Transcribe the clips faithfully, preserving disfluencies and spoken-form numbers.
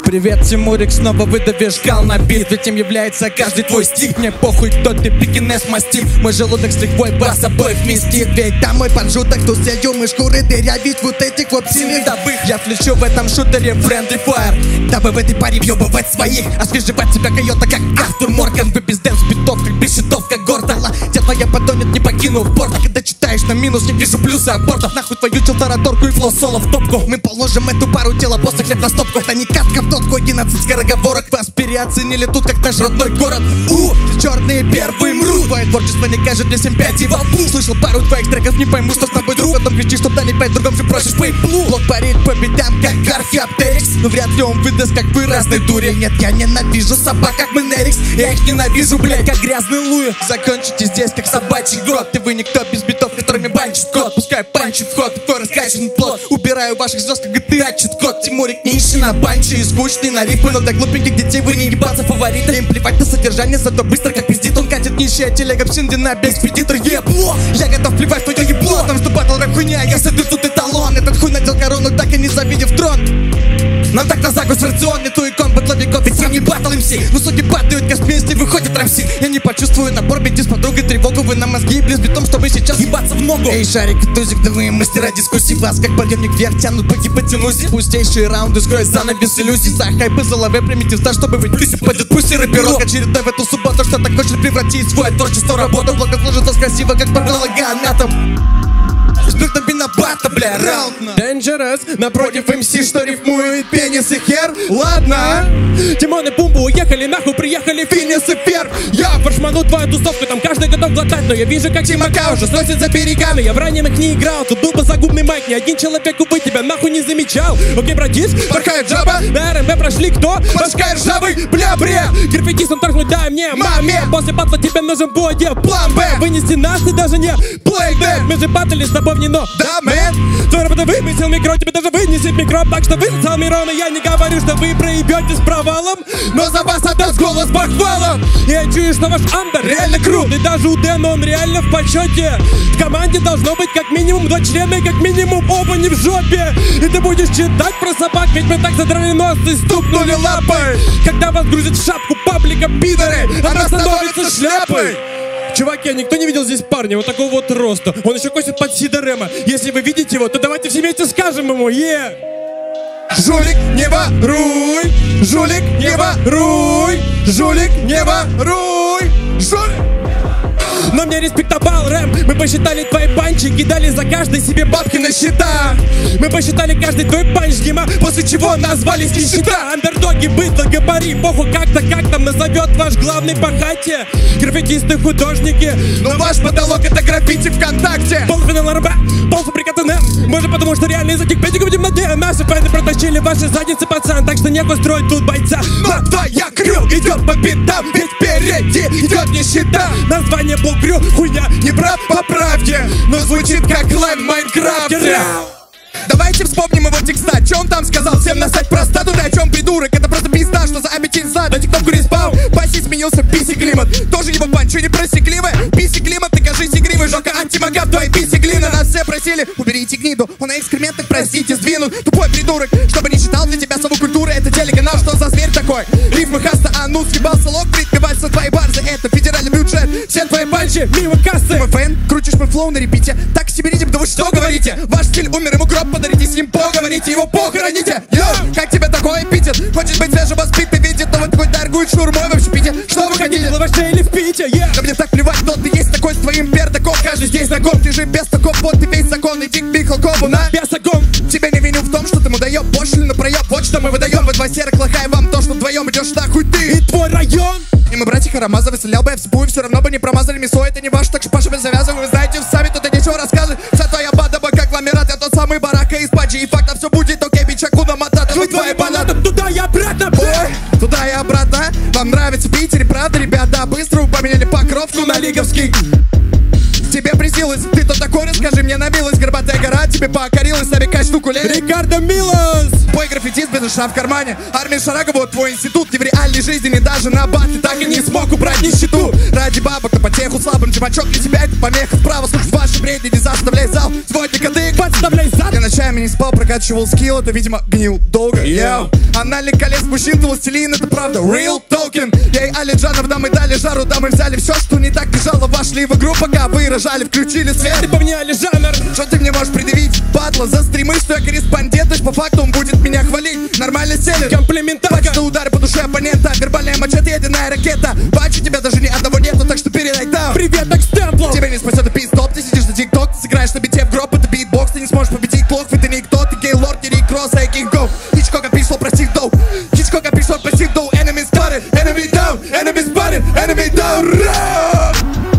Привет, Тимурик, снова выдавишь кал на бит. Ведь им является каждый твой стих. Мне похуй, кто ты, пекинес, мастиф. Мой желудок с лихвой бас обоих вместит. Ведь там мой поджуток, тут целью мы шкуры дырявить вот этих вот сильных добых. Я флещу в этом шутере Friendly Fire, дабы в этой паре въебывать своих. Освежевать тебя койота, как Артур Морган. Вы без дэнс битов, как бешедов, как Гордала. Тело твоя потонет, не покинув борт. А когда читаешь на минус, не вижу плюса абортов. Нахуй твою челтараторку и флоу соло в топку. Мы положим эту пару тела после хлеб на стопку. Это не катка в тотку, одиннадцать скороговорок. Вас переоценили тут, как наш родной город. У, черные первые мрут. Твое творчество не кажет мне семь пять и во фу. Слышал пару твоих треков, не пойму, что с тобой друг. Потом кричишь, чтоб дали пять, другом же просишь пейплу. Блок парит по бедам, как Археоптерикс. Но вряд ли он выдаст, как вы разной дуре. Нет, я ненавижу собак, как Менерикс. Я их ненавижу, блядь, как грязный Луи. Закончите здесь, как собачий грот. Ты вы никто без битов, которыми банчит кот. Пускай панчит вход, твой раскачан плод. Убираю ваших звезд, как джи ти эй чит-код. Тимурик нищий на банче и скучный на рифмы. Но для глупеньких детей вы не ебаться фаворита. Им плевать на содержание, зато быстро как пиздит. Он катит нищая телега в Синдина без экспедитор. Ебло, я готов плевать в твое ебло. Там что батл рэп хуйня, я сойду тут эталон. Этот хуй надел корону, так и не завидев трон. Нам так на закус рацион, не ту и комбат ловиков. Ведь сам не батл эм си, но судьи падают, каст вместе выходит рамси. Я не почувствую напор, бейте с подругой тревогу. Вы на мозги близ битом, чтобы сейчас ебаться в ногу. Эй, Шарик и Тузик, да вы мастера дискуссий. Вас как подъемник вверх тянут, поки потянусь. Пустейшие раунды скроют занавес иллюзий. За хайпы за лаве примитив стаж, чтобы быть плюсе. Пойдет пусть и рэперок очередной в эту субботу. Что так хочет превратить свое творчество в работу. Благо сложится красиво, как патологоанатом. Спиртом бинобата, бля, раундно. Dangerous, напротив эм си, что рифмует пенис и хер. Ладно, Тимон и Пумба уехали, нахуй приехали Финес и Ферб. Я форшману твою тусовку, там каждый готов глотать. Но я вижу, как Тимака уже сносит за берегами. Я в раненых не играл, тут был бы загубный майк. Ни один человек, увы, тебя нахуй не замечал. Окей, братиш, порхает жаба. На эр эм бэ прошли кто? Башка ржавый, бля, бре. Граффитистом торгнуть дай мне, маме. После батла тебе нужен будет план Б. Вынести нас ты даже не плейбэк. Мы же батали с тобой в нино. Да, мэн. Твой работа вымесил микро, тебе даже вынесет микро. Так что высосал мирон, и я не говорю, что вы проебете с провалом. Но за вас отдаст голос похвалом. Я чую, что ваш андер реально крут. И даже у Дэна он реально в почете. В команде должно быть как минимум два члена, и как минимум оба не в жопе. И ты будешь читать про собак, ведь мы так задрали нос и стукнули лапой. Когда вас грузят в шапку паблика пидоры, она становится шляпой. Чуваки, а никто не видел здесь парня вот такого вот роста? Он еще косит под Сида Рема. Если вы видите его, то давайте все вместе скажем ему: е! Жулик, не воруй! Жулик, не воруй! Жулик, не воруй! Жулик! Но мне респектабал рэм. Мы посчитали твои панчи, кидали за каждый себе бабки на счета. Мы посчитали каждый твой панч, Дима, после чего назвались нищета. Андердоги, быдло, габари, похуй как-то, как там назовет ваш главный пахате. Граффитисты, художники, но ваш потолок это граффити ВКонтакте. Полуфинал РБ, полуфабрикаты НЭМ. Может потому что реально из этих пятиков будем на дне. Наши фэны протащили ваши задницы, пацан. Так что нехуй строить тут бойца. Но твоя крю идет по битам, ведь впереди идет нищета. Название был крю, хуйня, не прав по правде, но звучит как лайн в Майнкрафте. Давайте вспомним его текста. Че он там сказал? Всем насать простату, да о чем придурок? Это просто пизда, что за аппетит зад. На тиктоку респаун, паси сменился писи климат. Тоже его панч, не просекливая. Писи климат, ты кажись игривый. Жока антимага в твоей писи глина. Нас все просили, уберите гниду. Он на экскрементах, простите, сдвинут. Тупой придурок, чтобы не считал для тебя сову культуры. Это телеканал, что за зверь такой? Рифмы хаста, а ну съебался лог. Припеваться твои барзы, это федеральный бюджет. Все твои панчи, мимо кассы. Ты мой фэн, крутишь мой флоу на репите. Так себе ритм, да вы что говорите? Ваш стиль умер, ему гроб подарите, с ним поговорите, его похороните. Йоу, как тебе такой эпитет? Хочешь быть свежевоспитый, видит, но вот такой торгует шурмой в общепите. Что вы хотите? Лаваше или в Пите? Yeah. Да мне так плевать, кто ты есть такой с твоим пердаком. Каждый здесь знаком, ты же без таков, вот ты весь закон. Иди к Бихалкову на бесогон. Тебя не виню в том, что ты ему даёшь пошлину, проеб. Вот что мы выдаем, вы два серых лоха, и вам то, что вдвоем идешь нахуй ты и твой район. И мы, братья Карамазовы, стрелял бы я в спую, все равно бы не промазали мясо. Это не ваш, так что Паша, вы завязывай, вы знаете сами, тут нечего рассказывать. Вся твоя банда бы как ламерат, я тот самый барака из Паджи. И факта все будет окей, бича Куна Матата. Вы твои банаты, туда и обратно, бой. Туда и обратно, вам нравится в Питере, правда, ребята? Быстро поменяли покровку на лиговский. Тебе призилась, ты то такой, расскажи, мне набилась горбатая гора. Тебе покорилась, на века штуку лень. Рикардо Милос. Бой, граффитист без душа в кармане. Армия Шарага, вот твой институт. Не в реальной жизни, не даже на батле так и не смог убрать нищету. Ради бабок на потеху слабым, чувачок, для тебя это помеха. Справа слушай ваши бредни, не заставляй зал. Сегодня кадык, подставляй зад. Я ночами не спал, прокачивал скилл, это, видимо, гнил долго. Йоу, анальный колец мужчин, ты властелин, это правда, real token. Я и Али Джанов, да мы дали жару, да мы взяли все, что не так бежало. Вошли в игру, пока вы рожали, включили свет. Ты поменяли жанр. Что ты мне можешь предъявить? Падла за стримы, что я корреспондент, лишь по факту он будет меня хвалить. Нормально селит. Комплиментарка. Так что удары по душе оппонента. Вербальная мачете, ядерная ракета. Бачу, тебя даже ни одного нету, так что передай там. Привет, экстемплов. Тебя не спасет и пистоп. Ты сидишь на тикток, ты сыграешь на бите в гроб. Это битбокс, ты не сможешь победить клок. Ты никто, ты гей-лорд, не Рик Росс, а King Go. Хичкока пришло, прости, доу. Хичкока пришло, прости, доу. Enemy spotted, enemy down, enemy spotted, enemy down.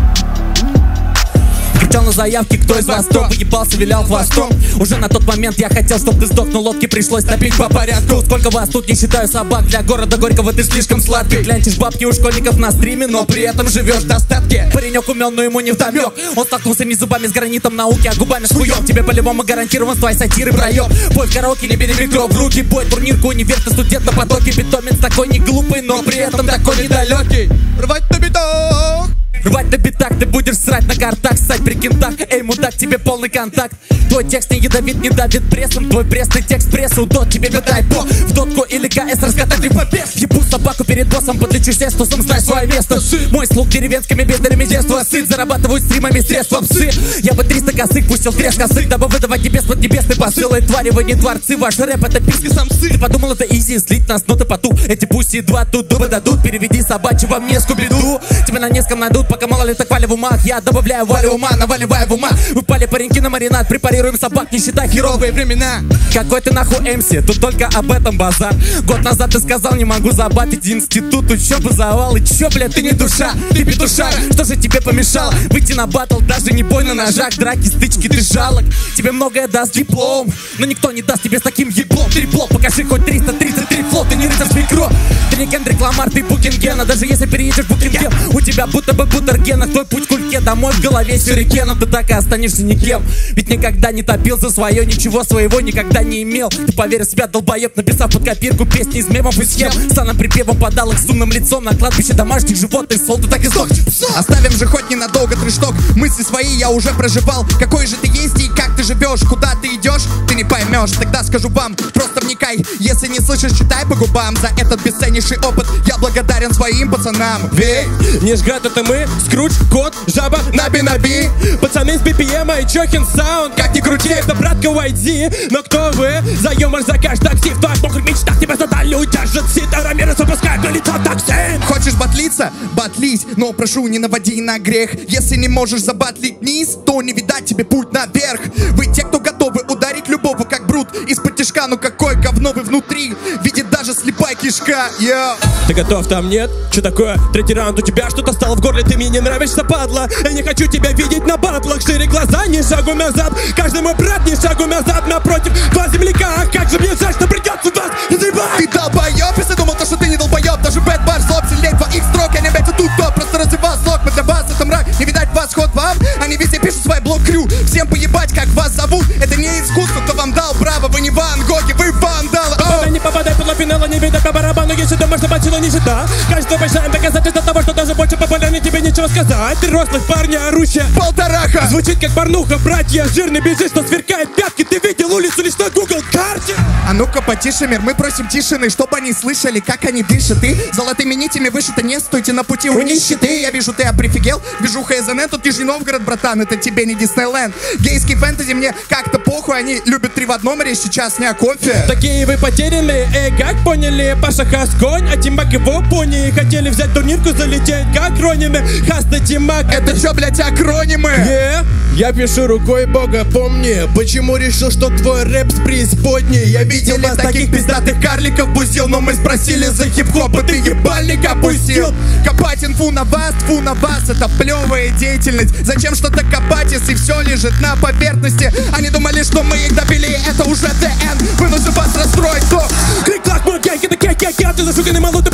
Кричал на заявке, кто из вас кто выебался, вилял хвостом. Уже на тот момент я хотел, чтоб ты сдох, но лодки пришлось топить по порядку. Сколько вас тут, не считаю собак, для города Горького ты слишком сладкий. Клянчишь бабки у школьников на стриме, но при этом живешь в достатке. Паренек умен, но ему не вдомек. Он столкнулся не зубами с гранитом науки, а губами с хуем. Тебе по-любому гарантирован с твоей сатиры проеб. Бой в караоке, не бери микро в руки. Бой, турнирку, универ, ты студент на потоке. Питомец такой не глупый, но при этом такой недалекий. Рвать на битах. Рвать на битах, ты будешь срать на картах, ссать при кентах. Эй, мудак, тебе полный контакт. Твой текст не ядовит, не давит прессом. Твой пресный текст прессу, дот, тебе дай бог. В дотку или КС раскатать рифопес. Ебу собаку перед боссом, подлечу сестусом, знай свое место. Мой слуг деревенскими бездарями детства сыт. Зарабатывают стримами средства псы. Я бы триста косых пустил треск косых, дабы выдавать небес под небесный посыл. Эй, твари, вы не дворцы, ваш рэп это писки самцы. Ты подумал, это изи, слить нас, но ты потух. Эти пуси два тут дубы дадут. Переведи собачьего мне скубиду. Тебя на неском найдут, пока мало ли так вали в умах. Я добавляю валю ума, наваливаю в ума. Выпали пареньки на маринад, препарируем собак, не считай херовые времена. Какой ты нахуй эм си, тут только об этом базар. Год назад ты сказал, не могу забатить институт. Учебы завал, и чё, блядь, ты не душа, ты петушара. Что же тебе помешало выйти на батл, даже не бой на ножах, драки, стычки, ты жалок. Тебе многое даст диплом, но никто не даст тебе с таким еблом. Трепло, покажи хоть триста тридцать три флот, ты не рыцарь микро. Ты не Кендрик Ламар, ты Букингена. Даже если переедешь в Букингем, у тебя будто бы бутергена. Твой путь к кульке, домой в голове сюрикеном. Ты так и останешься никем, ведь никогда не топил за свое, ничего своего никогда не имел. Ты поверь в себя, долбоеб, написав под копирку песни из мемов и схем. Санным припевом подал их с умным лицом на кладбище домашних животных. Сол, ты так и сдох. Оставим же хоть ненадолго трэшток. Мысли свои я уже проживал. Какой же ты есть и как ты живешь, куда ты идешь, ты не поймешь. Тогда скажу вам, просто вникай. Если не слышишь, читай по губам. За этот бесценнейший опыт я благодарен своим пацанам. Ведь Нижград это мы, Скрудж, Кот, Жаба, Наби-Наби, пацаны с би пи эм и Чокин Саунд. как ни крути, Это братка уай ди, но кто вы? За юмор, за каждый актив. В твоих мокрых мечтах тебя задали, удержат сито. Рамирес выпускает на лицо токсин. хочешь батлиться? Батлись, но прошу, не наводи на грех. Если не можешь забатлить низ, то не видать тебе путь наверх. Вы те, кто готовы ударить любого как брут из-под тишка, но какое говно вы внутри, видит даже слепая кишка. Yeah. Ты готов, там нет? Че такое? Третий раунд, у тебя что-то стало в горле, ты мне не нравишься, падла. Я не хочу тебя видеть на батлах. Шире глаза, не шагу назад. Каждый мой брат, не шагу назад. Напротив, два земляка. Ах, как же мне жаль, что придется вас разрывать. Ты долбоёб, если думал, то, что ты не долбоёб. Даже бэт бар злоб сильней твоих строк. Я не опять тут топ, просто развивал слог. Мы для вас это мрак, не видать вас ход вам. Они везде пишут свой блог-крю. Всем поебать, как вас зовут. Это не искусство, кто вам дал право. Вы не Ван Гоги, вы вандалы. Попадай, не попадай, под финала не видать по барабану. Если думаешь, что бачила нищета, кажется, большая доказательство того, что даже больше популярнее тебе нечего сказать. Ты рослых парня, орущая Полтораха. звучит как порнуха, братья. Жирный бежит, что сверкает пятки. Ты видел улицу лишь на Google карте? А ну-ка потише, мир, мы просим тишины, чтобы они слышали, как они дышат. И золотыми нитями вышито, не стойте на пути у нищеты. Я вижу, ты оприфигел, вижу ха эс эн эн, тут Нижний Новгород, братан, это тебе не Диснейленд. Гейский фэнтези мне как-то похуй, они любят три в одном, речь сейчас не о кофе. Такие вы потерянные, эй, как поняли? Паша Хас конь, а Тимак его пони. Хотели взять турнирку, залететь как Ронины. Хаста Тимак, Это чё, блядь, акронимы? Yeah. Я пишу рукой Бога, помни. Почему решил, что твой рэп с преисподней? Я видел Видели вас таких пиздатых карликов бузил, но мы спросили за хип-хоп, и ты ебальник опустил. Копать инфу на вас, тьфу на вас, это плевая деятельность. Зачем что-то копать, если все лежит на поверхности? Они думали, что мы их добили, это уже ДН. Вынужден вас расстроить, то Крик-клак, мой гей, это кей-кей-кей. Ты зашуганный малой, ты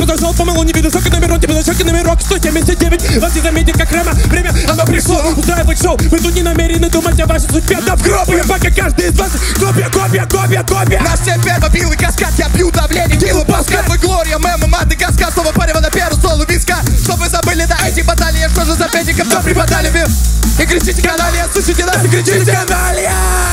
зашел, помылу, не виду шока номерок, тебе на шоке номерок сто семьдесят девять. Вас не заметит, как Рема, время, оно пришло. Устраивать шоу, вы тут не намерены думать о вашей судьбе. Да в гроб, я пока каждый из вас копия, копия, копия, копия. Наш теперь мобилый каскад, я пью давление, килу паскад. Твой Глория, мэма, маты, каскад, слово парева на первую солу виска. Чтоб вы забыли, да, эти баталии, что же за педиков, что преподали вы. И кричите каналья, слушайте нас и кричите каналья.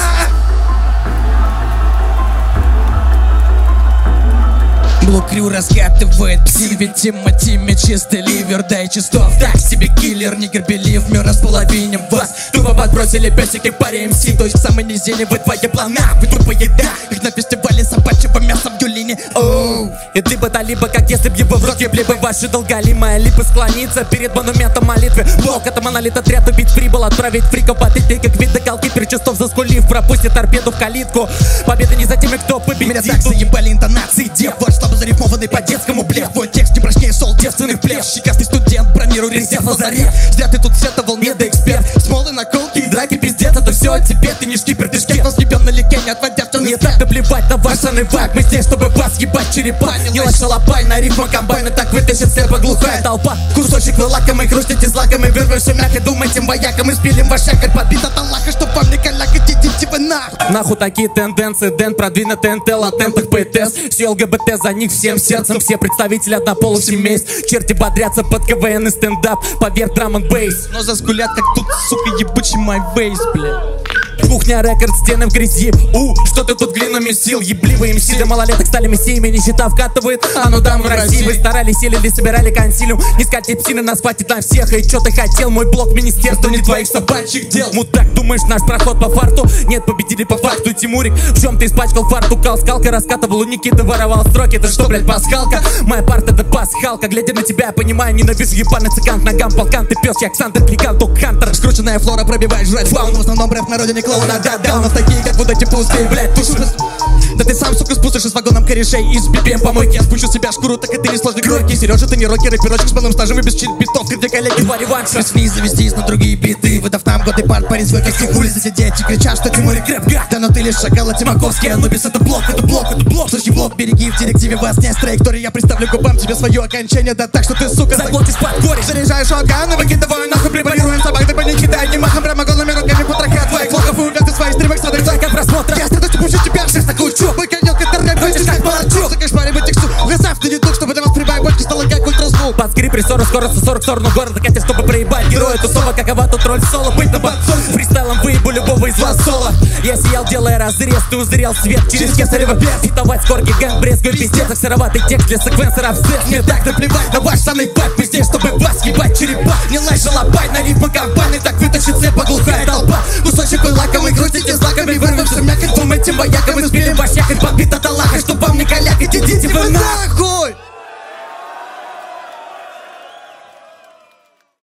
Блок Крю раскатывает пси, ведь Тимати чистый ливер, дай чистов. Так себе киллер, нигер белив, мир располовиним вас. Тупо подбросили песики по РМС, то есть в самой низине вы твои плана. Вы тупые, да, как на фестивале собачьего мяса в Юлине. Оу. И ты бы либо как если б его в рот ебли бы ваши долголимые липы склониться перед монументом молитвы. Блок это монолит, отряд убить прибыл, отправить фриков потыть, как виды голкипер чистов заскулив, пропустит торпеду в калитку. Победа не за теми, кто победит. Меня так заебали интонации, дев, ваш слабо зарифмованный по-детскому блеф. Твой текст не прочнее сол девственных плев. Щекастый студент, бронируй резерв Лазарев. Зря ты тут сетовал, не до эксперт. Смолы, наколки и драки, пиздец, это все тебе, ты не шкипер, ты шкет. Вас ебен налегке, не отводя в тон. Не так наплевать на ваш санывак, мы здесь, чтобы вас ебать черепа. Не лай шалопай, на рифма комбайна так вытащит слепо глухая толпа. Кусочек вы лакомый, хрустите злаками, вырвемся мягко, думайте вояком. Мы спилим ваш якорь, подбит от Аллаха, чтоб вам не каляк, идите вы нахуй. Нахуй такие тенденции, Дэн продвинутый эн тэ эл, латентных ПТС. Все ЛГБТ за них всем сердцем, все представители однополых семейств. Черти бодрятся под КВН и стендап, поверь, драм н бейс. Но заскулят, как тут, сука, ебучий май вейс, бля. Кухня, рекорд, стены в грязи. У, что ты тут глину месил? Ебливые МС для малолеток стали мессиями, нищета вкатывает. А ну дам в России. Вы старались, селили, собирали консилиум. Не скатить псины, нас хватит на всех. И чё ты хотел? Мой блок министерства, не твоих собачьих дел. Мудак, думаешь, наш проход по фарту? Нет, победили по факту. Тимурик, в чем ты испачкал фарту? Кал, скалка, раскатывал у Никиты, воровал строки. Это что, блядь, пасхалка? Моя парта, это пасхалка. Глядя на тебя, я понимаю, ненавижу ебаный цыган. Ногам полкан, ты пес, я Александр Кликан, ток Хантер. Скрученная флора пробивает жрать фауну. В основном рэп на родине клоуна, да-да. У нас такие, как вот эти пустые, блядь, туши. Да ты сам, сука, спустишь с вагоном корешей и с би пи эм помойки. Я спущу себя шкуру, так и ты не сложный кройки. Сережа, ты не рокер и пирожек с полным стажем и без чит-битов. Где коллеги, два реванша. Пришли завестись на другие биты, выдав нам годы парт, парень свой кости хули засидеть и кричат, что Тимурик рэп гад. Да но ты лишь шакал, а Тимаковский, Анубис, это блок, это блок, это блок. Слушай, блок, береги, в директиве вас не с траектории. Я представлю губам тебе свое окончание, да так, что ты, сука, заглотишь под корень. Заряжаешь шотган и выкидываю нахуй, препарируем собак, ты по не кидай, не махом, прямо голыми руками потроха твоих флогов и увязы своих стримах, смотри, как просмотра. Я страдаю, пущу тебя, шесть такую чу. Мой конек, это рэп, выйдешь как молодчук. Закошмаривай тексту, глазав ты не дух, чтобы для вас прибавить больше стало как ультразвук. Под скрип, рессоры, скорость сорок в сторону города, катя, чтобы проебать героя тусова. Какова тут роль соло, быть на подсон. Фристайлом выебу любого из вас соло. Я сиял, делая разрез, ты узрел свет через кесарево пес. Фитовать скорки, гэнг, брезгую пиздец. Сыроватый текст для секвенсеров сет. Мне так наплевать на ваш санный пак, мы здесь, чтобы вас ебать черепа. Не лай шалопай, на рифмы компании, так вы